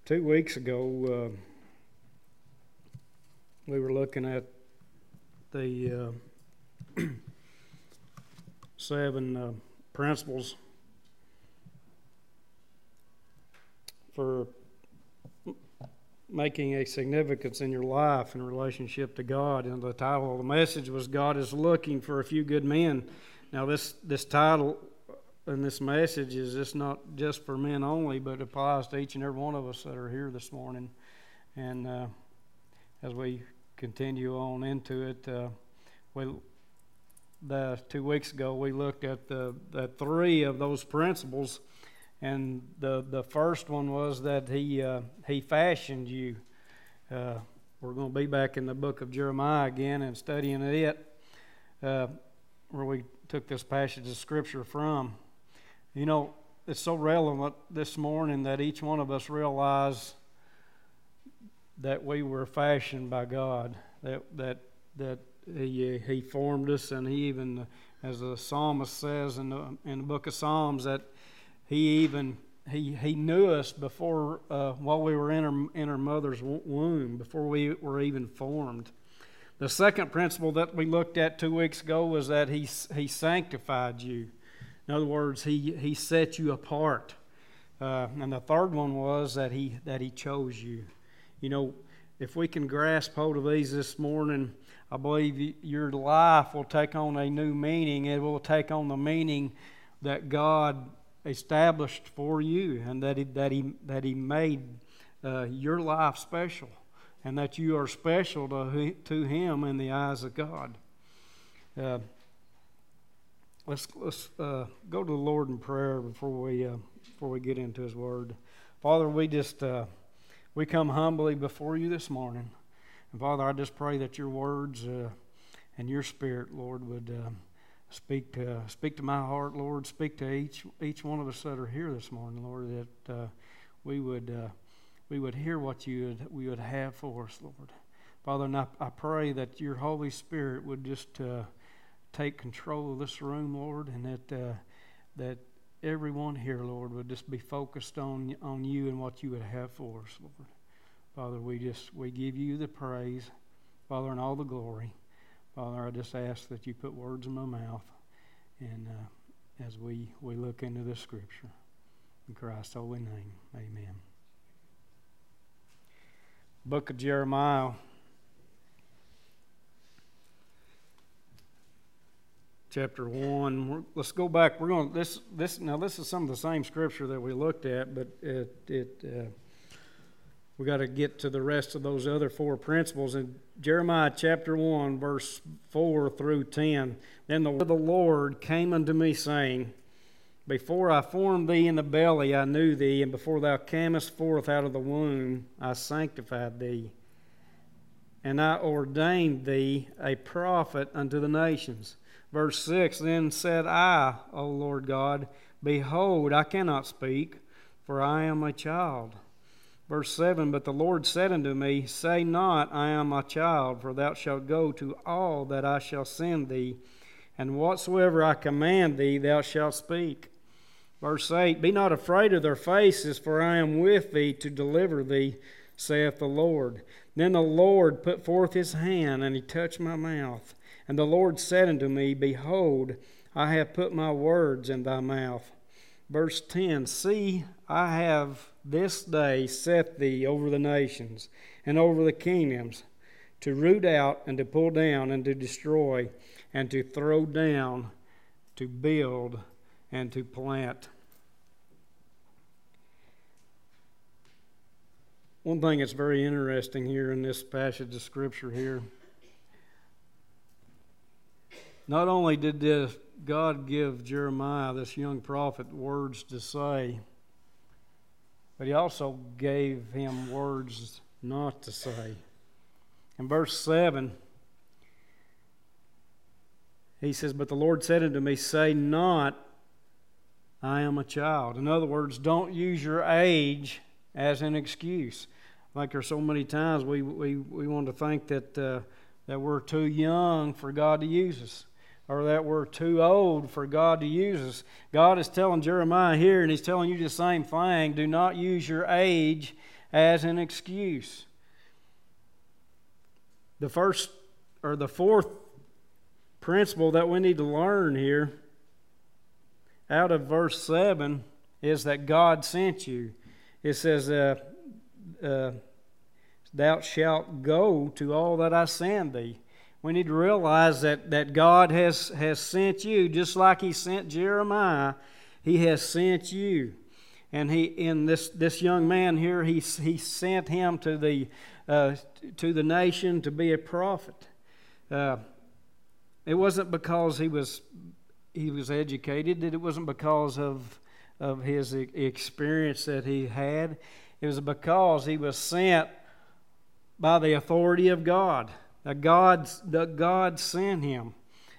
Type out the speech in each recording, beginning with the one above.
2 weeks ago, we were looking at the 7 principles for making a significance in your life in relationship to God. And the title of the message was God is Looking for a Few Good Men. Now this title and this message is just not just for men only, but applies to each and every one of us that are here this morning. And as we continue on into it, 2 weeks ago we looked at the 3 of those principles, and the first one was that he fashioned you. We're going to be back in the book of Jeremiah again and studying it, where we took this passage of Scripture from. You know, it's so relevant this morning that each one of us realize that we were fashioned by God, that He formed us, and He even, as the psalmist says in the book of Psalms, that He knew us before while we were in our mother's womb, before we were even formed. The second principle that we looked at 2 weeks ago was that He sanctified you. In other words, He set you apart. And the third one was that He chose you. You know, if we can grasp hold of these this morning, I believe your life will take on a new meaning. It will take on the meaning that God established for you, and that He made your life special, and that you are special to Him in the eyes of God. Let's go to the Lord in prayer before we get into His Word. Father, we come humbly before You this morning, and Father, I just pray that Your words and Your Spirit, Lord, would speak to my heart, Lord. Speak to each one of us that are here this morning, Lord. That we would hear what we would have for us, Lord. Father, and I pray that Your Holy Spirit would just take control of this room, Lord, and that everyone here, Lord, would just be focused on You and what You would have for us, Lord. Father, we give You the praise, Father, and all the glory. Father, I just ask that You put words in my mouth, and as we look into this Scripture, in Christ's holy name, amen. Book of Jeremiah, chapter 1. Let's go back. We're going this is some of the same Scripture that we looked at, but we got to get to the rest of those other 4 principles. In Jeremiah chapter 1, verse 4 through 10, then the word of the Lord came unto me, saying, Before I formed thee in the belly I knew thee, and before thou camest forth out of the womb I sanctified thee. And I ordained thee a prophet unto the nations. Verse 6, Then said I, O Lord God, Behold, I cannot speak, for I am a child. Verse 7, But the Lord said unto me, Say not, I am a child, for thou shalt go to all that I shall send thee, and whatsoever I command thee thou shalt speak. Verse 8, Be not afraid of their faces, for I am with thee to deliver thee, saith the Lord. Then the Lord put forth His hand, and He touched my mouth. And the Lord said unto me, Behold, I have put my words in thy mouth. Verse 10, See, I have this day set thee over the nations and over the kingdoms, to root out and to pull down and to destroy and to throw down, to build and to plant. One thing that's very interesting here in this passage of Scripture here, not only did God give Jeremiah, this young prophet, words to say, but He also gave him words not to say. In verse 7, he says, But the Lord said unto me, Say not, I am a child. In other words, don't use your age as an excuse. Like there's so many times we want to think that we're too young for God to use us, or that we're too old for God to use us. God is telling Jeremiah here, and He's telling you the same thing. Do not use your age as an excuse. The fourth principle that we need to learn here out of verse 7 is that God sent you. It says, thou shalt go to all that I send thee. We need to realize that God has sent you, just like He sent Jeremiah. He has sent you. And this young man here, he sent him to the nation to be a prophet. It wasn't because he was educated. It wasn't because of his experience that he had. It was because he was sent by the authority of God. That God sent him.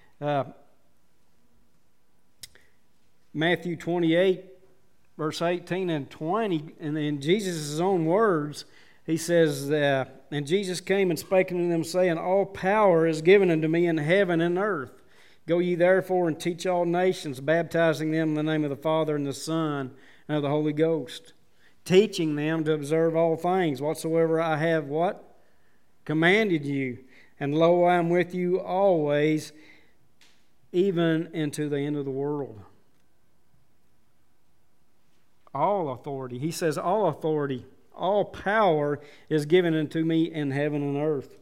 Matthew 28, verse 18 and 20, and in Jesus' own words, He says, and Jesus came and spake unto them, saying, all power is given unto me in heaven and earth. Go ye therefore and teach all nations, baptizing them in the name of the Father and the Son and of the Holy Ghost, teaching them to observe all things whatsoever I have what? Commanded you. And lo, I am with you always, even unto the end of the world. All authority. He says all authority, all power is given unto me in heaven and earth.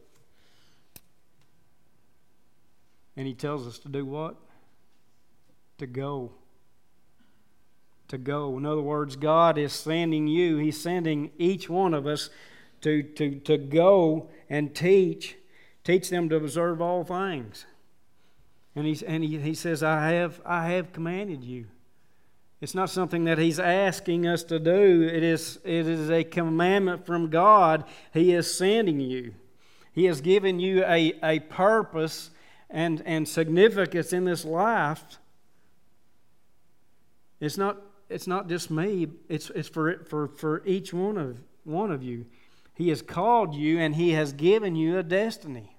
And He tells us to do what? To go. To go. In other words, God is sending you. He's sending each one of us to go and teach them to observe all things. And he says, I have commanded you. It's not something that He's asking us to do. It is a commandment from God. He is sending you. He has given you a purpose and significance in this life. It's not just me. It's for each one of you. He has called you and He has given you a destiny.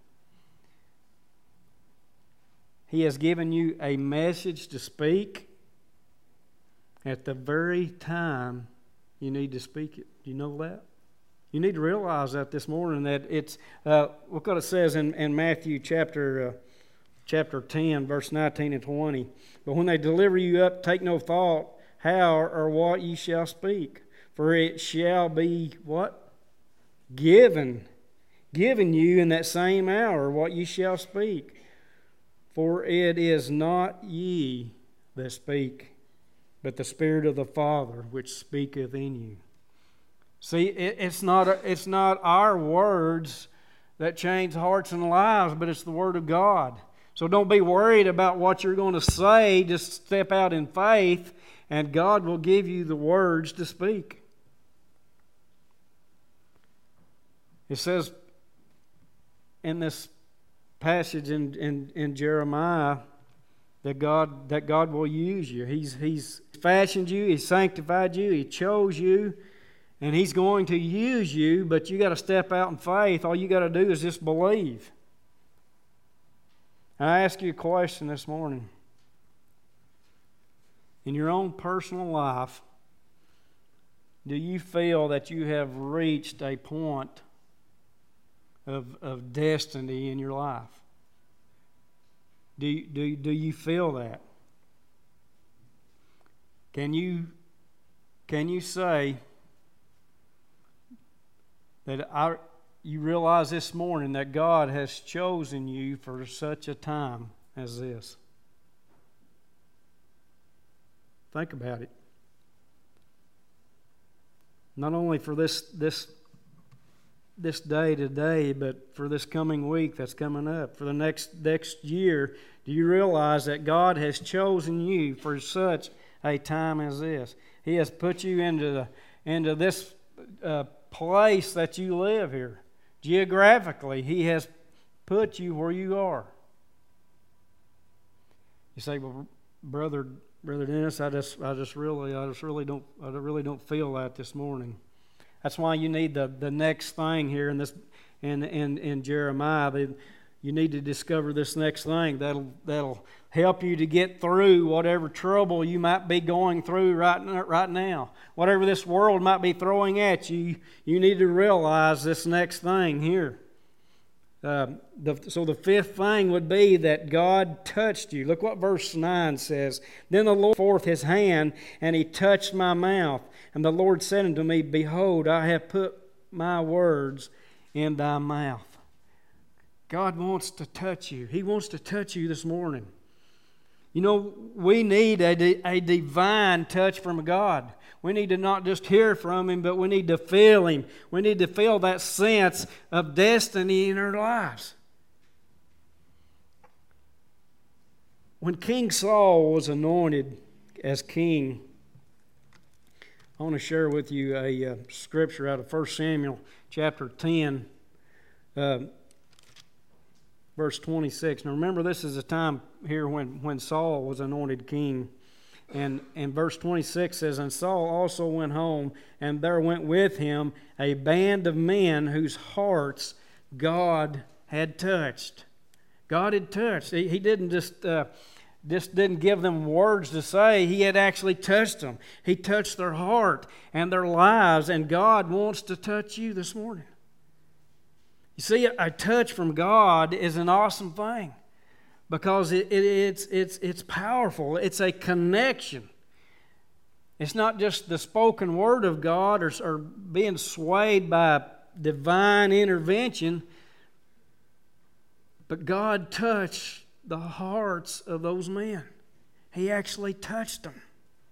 He has given you a message to speak at the very time you need to speak it. Do you know that? You need to realize that this morning, that it's look what it says in Matthew chapter 10, verse 19 and 20. But when they deliver you up, take no thought how or what ye shall speak, for it shall be what? Given you in that same hour what ye shall speak. For it is not ye that speak, but the Spirit of the Father which speaketh in you. See, it's not our words that change hearts and lives, but it's the Word of God. So don't be worried about what you're going to say. Just step out in faith, and God will give you the words to speak. It says in this passage in Jeremiah that God will use you. He's fashioned you, He's sanctified you, He chose you, and He's going to use you, but you got to step out in faith. All you got to do is just believe. And I ask you a question this morning. In your own personal life, do you feel that you have reached a point of destiny in your life? Do you feel that? Can you say that you realize this morning that God has chosen you for such a time as this? Think about it. Not only for this day today, but for this coming week that's coming up, for the next year. Do you realize that God has chosen you for such a time as this? He has put you into this place that you live here. Geographically, He has put you where you are. You say, well, Brother Dennis, I really don't feel that this morning. That's why you need the next thing here in Jeremiah. You need to discover this next thing that'll help you to get through whatever trouble you might be going through right now. Whatever this world might be throwing at you, you need to realize this next thing here. So the fifth thing would be that God touched you. Look what verse 9 says. Then the Lord put forth his hand, and he touched my mouth. And the Lord said unto me, Behold, I have put my words in thy mouth. God wants to touch you. He wants to touch you this morning. You know, we need a divine touch from God. We need to not just hear from Him, but we need to feel Him. We need to feel that sense of destiny in our lives. When King Saul was anointed as king, I want to share with you a scripture out of 1 Samuel chapter 10, verse 26. Now remember, this is a time here when Saul was anointed king. And verse 26 says, And Saul also went home, and there went with him a band of men whose hearts God had touched. God had touched. He didn't just didn't give them words to say. He had actually touched them. He touched their heart and their lives, and God wants to touch you this morning. You see, a touch from God is an awesome thing because it's powerful. It's a connection. It's not just the spoken word of God or being swayed by divine intervention, but God touched the hearts of those men. He actually touched them.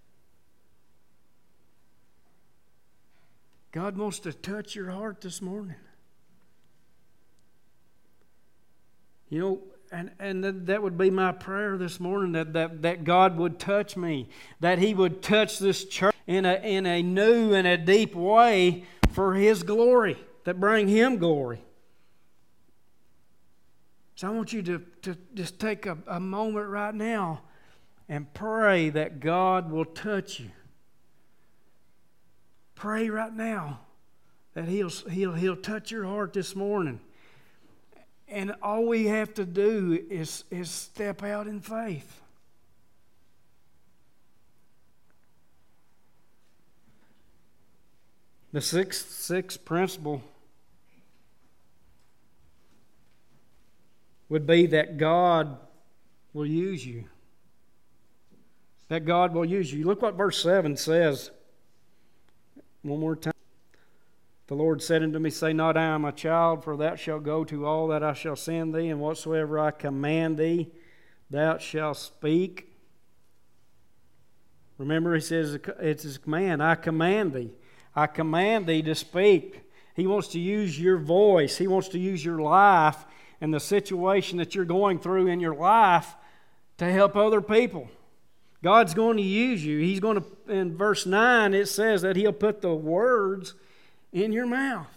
God wants to touch your heart this morning. You know, and that would be my prayer this morning, that God would touch me, that He would touch this church in a new and a deep way for His glory, that bring Him glory. So I want you to just take a moment right now and pray that God will touch you. Pray right now that He'll touch your heart this morning. And all we have to do is step out in faith. The sixth principle would be that God will use you. That God will use you. Look what verse 7 says. One more time. The Lord said unto me, Say not, I am a child, for thou shalt go to all that I shall send thee, and whatsoever I command thee, thou shalt speak. Remember, He says it's His command. I command thee. I command thee to speak. He wants to use your voice. He wants to use your life and the situation that you're going through in your life to help other people. God's going to use you. He's going to, in verse 9, it says that He'll put the words in your mouth.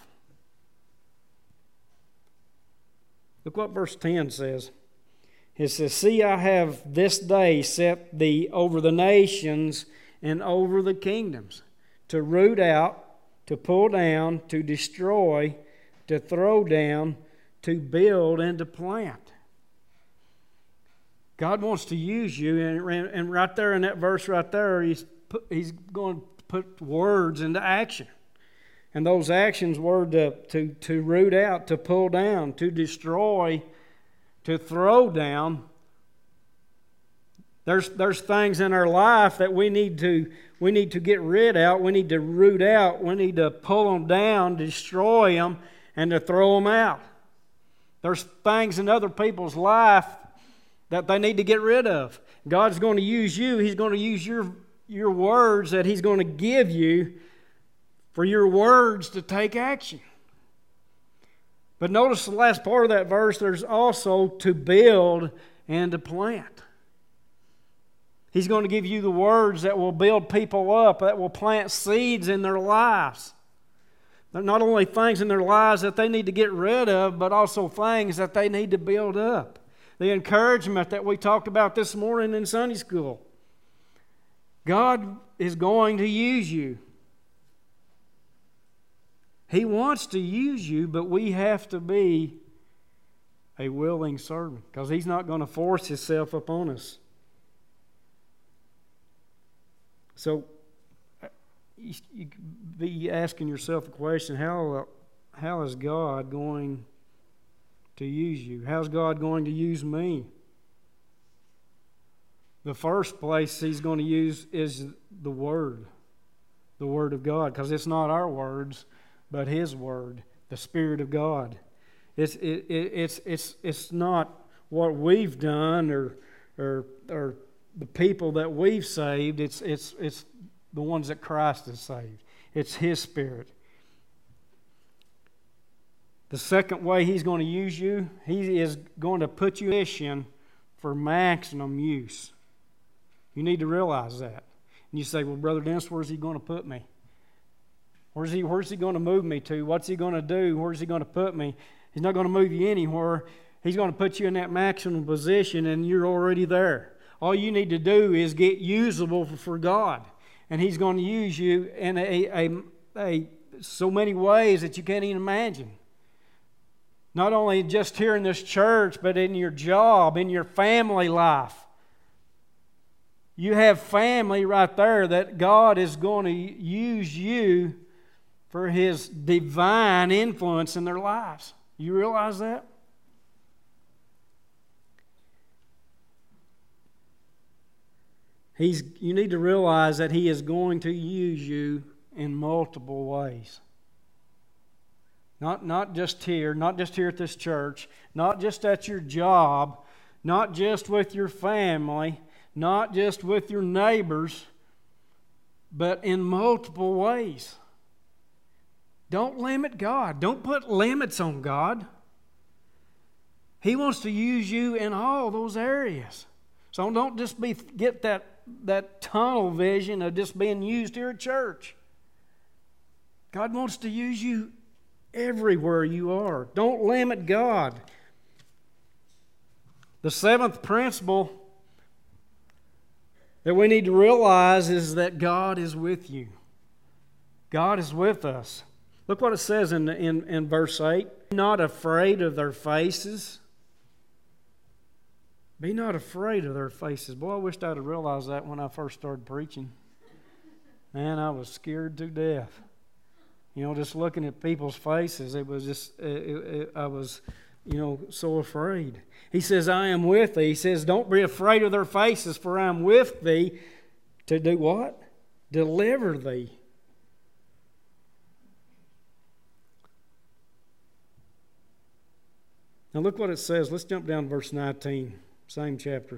Look what verse 10 says. It says, See, I have this day set thee over the nations and over the kingdoms, to root out, to pull down, to destroy, to throw down, to build, and to plant. God wants to use you, and right there in that verse right there, He's going to put words into action. And those actions were to root out, to pull down, to destroy, to throw down. There's things in our life that we need to get rid of. We need to root out. We need to pull them down, destroy them, and to throw them out. There's things in other people's life that they need to get rid of. God's going to use you. He's going to use your words that He's going to give you for your words to take action. But notice the last part of that verse, there's also to build and to plant. He's going to give you the words that will build people up, that will plant seeds in their lives. They're not only things in their lives that they need to get rid of, but also things that they need to build up. The encouragement that we talked about this morning in Sunday school. God is going to use you. He wants to use you, but we have to be a willing servant, because He's not going to force Himself upon us. So you be asking yourself a question: how is God going to use you? How's God going to use me? The first place He's going to use is the Word of God, because it's not our words, but His Word, the Spirit of God. It's not what we've done or the people that we've saved. It's the ones that Christ has saved. It's His Spirit. The second way He's going to use you, He is going to put you in position for maximum use. You need to realize that. And you say, well, Brother Dennis, where's He going to put me? Where's he going to move me to? What's He going to do? Where's He going to put me? He's not going to move you anywhere. He's going to put you in that maximum position, and you're already there. All you need to do is get usable for God. And He's going to use you in so many ways that you can't even imagine. Not only just here in this church, but in your job, in your family life. You have family right there that God is going to use you for His divine influence in their lives. You realize that? You need to realize that He is going to use you in multiple ways. Not just here at this church, not just at your job, not just with your family, not just with your neighbors, but in multiple ways. Don't limit God. Don't put limits on God. He wants to use you in all those areas. So don't just get that tunnel vision of just being used here at church. God wants to use you everywhere you are. Don't limit God. The seventh principle that we need to realize is that God is with you. God is with us. Look what it says in verse 8. Be not afraid of their faces. Be not afraid of their faces. Boy, I wished I'd have realized that when I first started preaching. Man, I was scared to death. You know, just looking at people's faces, it was just, I was, so afraid. He says, I am with thee. He says, don't be afraid of their faces, for I am with thee to do what? Deliver thee. Now look what it says. Let's jump down to verse 19, same chapter.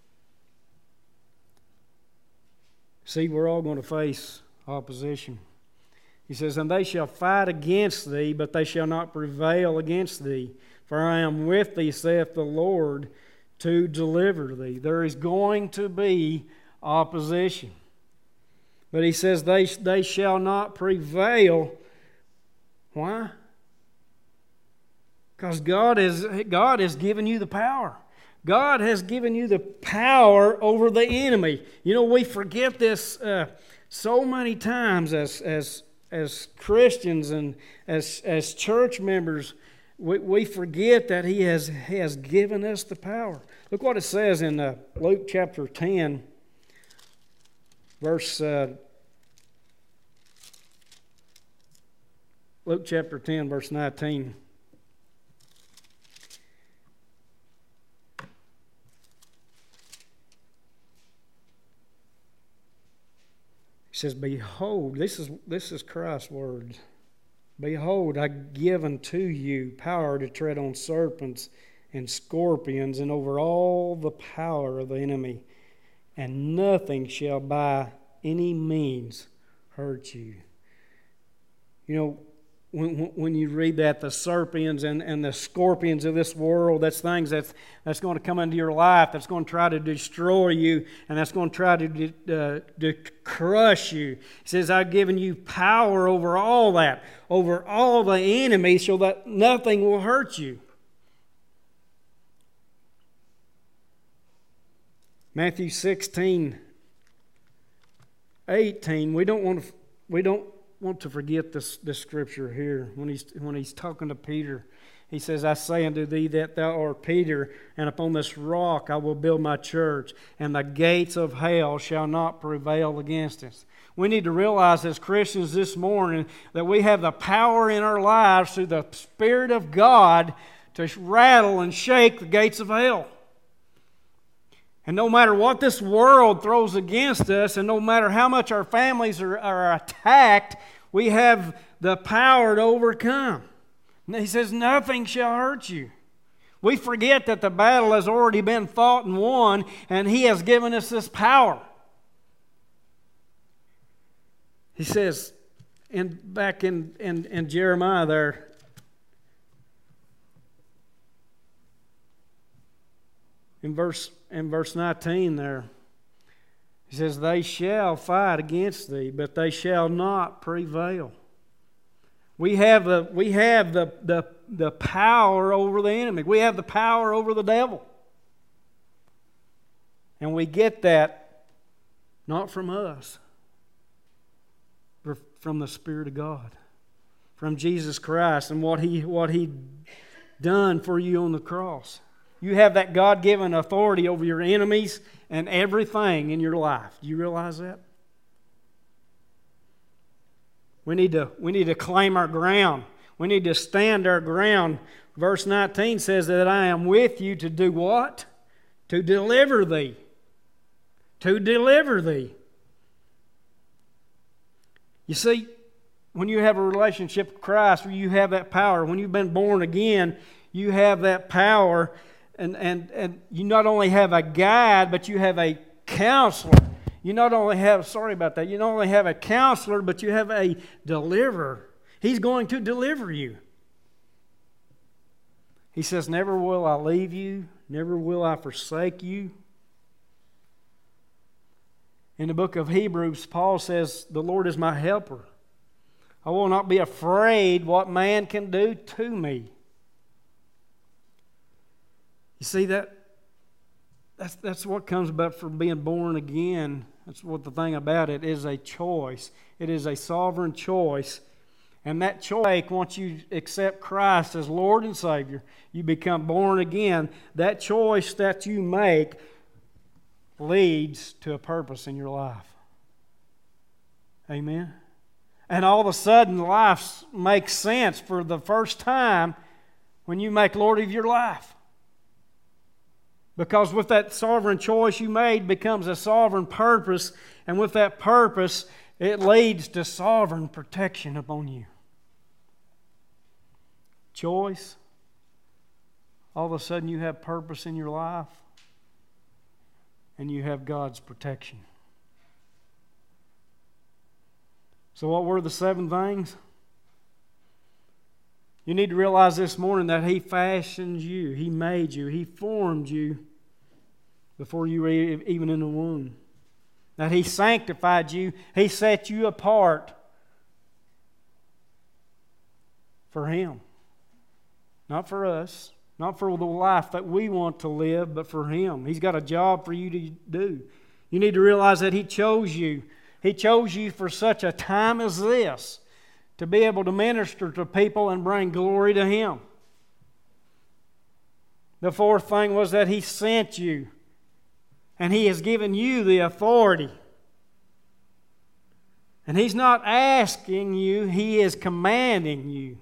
See, we're all going to face opposition. He says, and they shall fight against thee, but they shall not prevail against thee. For I am with thee, saith the Lord, to deliver thee. There is going to be opposition. But he says they shall not prevail. Why? Because God has given you the power. God has given you the power over the enemy. You know, we forget this so many times as Christians and as church members. We forget that He has given us the power. Look what it says in Luke chapter 10, Luke chapter 10, verse 19. He says, behold, this is Christ's words. Behold, I give unto you power to tread on serpents and scorpions and over all the power of the enemy, and nothing shall by any means hurt you. You know, when you read that, the serpents and the scorpions of this world, that's things that's going to come into your life, that's going to try to destroy you, and that's going to try to crush you. He says, I've given you power over all that, over all the enemies, so that nothing will hurt you. Matthew 16:18. We don't want to forget this scripture here when he's talking to Peter. He says, I say unto thee that thou art Peter, and upon this rock I will build my church, and the gates of hell shall not prevail against it. We need to realize as Christians this morning that we have the power in our lives through the Spirit of God to rattle and shake the gates of hell. And no matter what this world throws against us, and no matter how much our families are attacked, we have the power to overcome. And he says, nothing shall hurt you. We forget that the battle has already been fought and won, and He has given us this power. He says, back in Jeremiah there, in verse 19 there, he says, they shall fight against thee, but they shall not prevail. We have the power over the enemy. We have the power over the devil. And we get that not from us, but from the Spirit of God, from Jesus Christ and what He done for you on the cross. You have that God-given authority over your enemies and everything in your life. Do you realize that? We need to claim our ground. We need to stand our ground. Verse 19 says that I am with you to do what? To deliver thee. To deliver thee. You see, when you have a relationship with Christ, where you have that power, when you've been born again, you have that power, and you not only have a guide, but you have a counselor. You not only have, you not only have a counselor, but you have a deliverer. He's going to deliver you. He says, never will I leave you, never will I forsake you. In the book of Hebrews, Paul says, the Lord is my helper. I will not be afraid what man can do to me. You see, that's what comes about from being born again. That's what the thing about it is, a choice. It is a sovereign choice. And that choice, once you accept Christ as Lord and Savior, you become born again. That choice that you make leads to a purpose in your life. Amen? And all of a sudden, life makes sense for the first time when you make Lord of your life. Because with that sovereign choice you made becomes a sovereign purpose, and with that purpose, it leads to sovereign protection upon you. Choice, all of a sudden you have purpose in your life, and you have God's protection. So what were the 7 things? You need to realize this morning that He fashioned you. He made you. He formed you before you were even in the womb. That He sanctified you. He set you apart for Him. Not for us. Not for the life that we want to live, but for Him. He's got a job for you to do. You need to realize that He chose you. He chose you for such a time as this, to be able to minister to people and bring glory to Him. The 4th thing was that He sent you, and He has given you the authority. And He's not asking you, He is commanding you.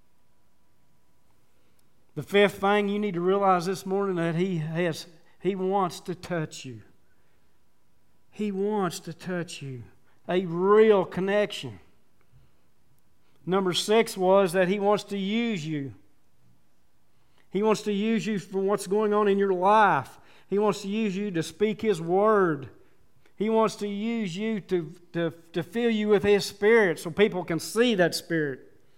The 5th thing you need to realize this morning, that He wants to touch you. He wants to touch you. A real connection. Number 6 was that He wants to use you. He wants to use you for what's going on in your life. He wants to use you to speak His Word. He wants to use you to fill you with His Spirit so people can see that Spirit.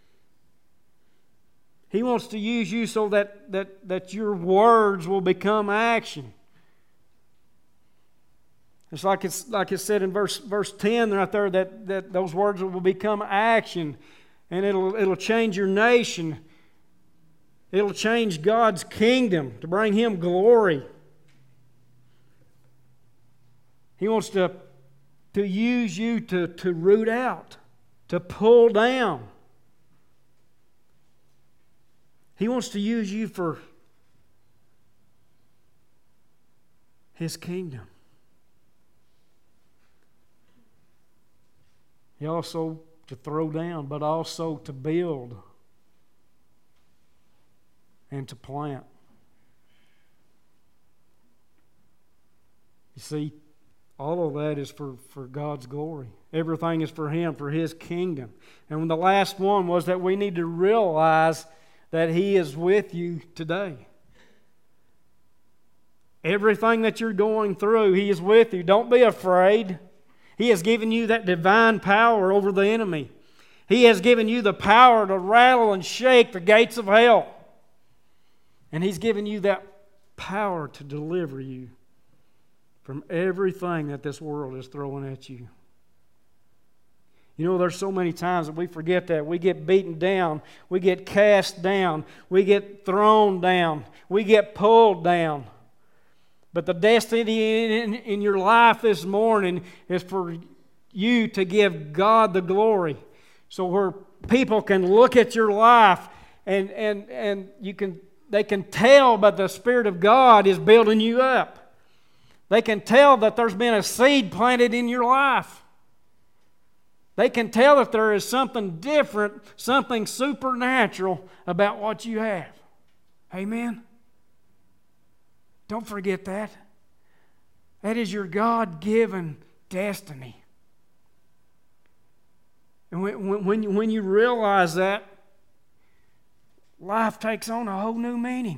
He wants to use you so that your words will become action. It's like it said in verse 10 right there, that those words will become action, and it'll change your nation. It'll change God's kingdom to bring Him glory. He wants to use you to root out, to pull down. He wants to use you for His kingdom. He also to throw down, but also to build and to plant. You see, all of that is for God's glory. Everything is for Him, for His kingdom. And the last one was that we need to realize that He is with you today. Everything that you're going through, He is with you. Don't be afraid. He has given you that divine power over the enemy. He has given you the power to rattle and shake the gates of hell. And He's given you that power to deliver you from everything that this world is throwing at you. You know, there's so many times that we forget that. We get beaten down. We get cast down. We get thrown down. We get pulled down. But the destiny in your life this morning is for you to give God the glory. So where people can look at your life and they can tell that the Spirit of God is building you up. They can tell that there's been a seed planted in your life. They can tell that there is something different, something supernatural about what you have. Amen? Don't forget that. That is your God-given destiny. And when you realize that, life takes on a whole new meaning.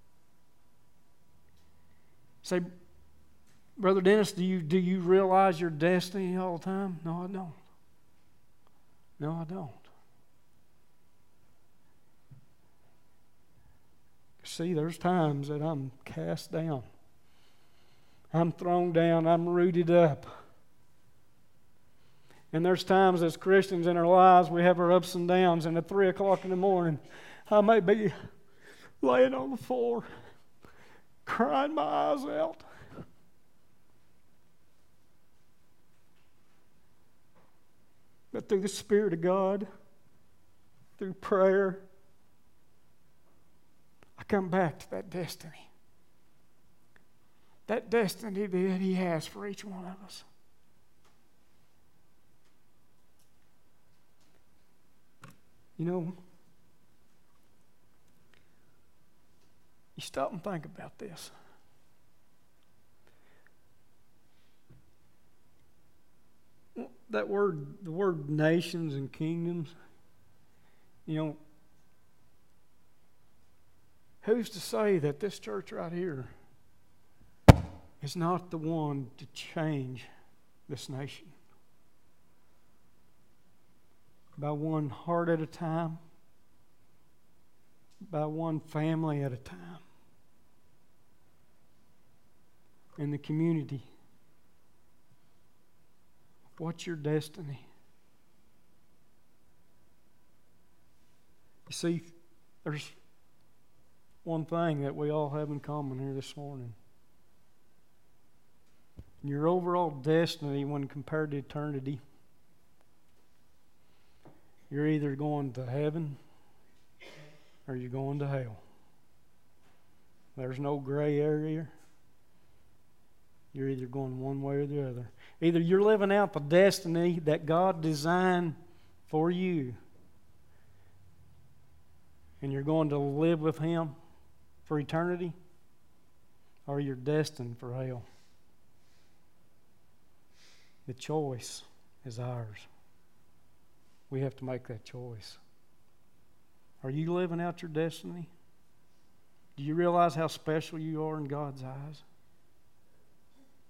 Say, Brother Dennis, do you realize your destiny all the time? No, I don't. No, I don't. See, there's times that I'm cast down. I'm thrown down. I'm rooted up. And there's times as Christians in our lives we have our ups and downs, and at 3 o'clock in the morning I may be laying on the floor crying my eyes out. But through the Spirit of God, through prayer, I come back to that destiny. That destiny that He has for each one of us. You know, you stop and think about this. That word, the word nations and kingdoms, you know, who's to say that this church right here is not the one to change this nation? By one heart at a time, by one family at a time, in the community. What's your destiny? You see, there's one thing that we all have in common here this morning. Your overall destiny when compared to eternity, you're either going to heaven or you're going to hell. There's no gray area. You're either going one way or the other. Either you're living out the destiny that God designed for you, and you're going to live with Him for eternity, or you're destined for hell. The choice is ours. We have to make that choice. Are you living out your destiny? Do you realize how special you are in God's eyes?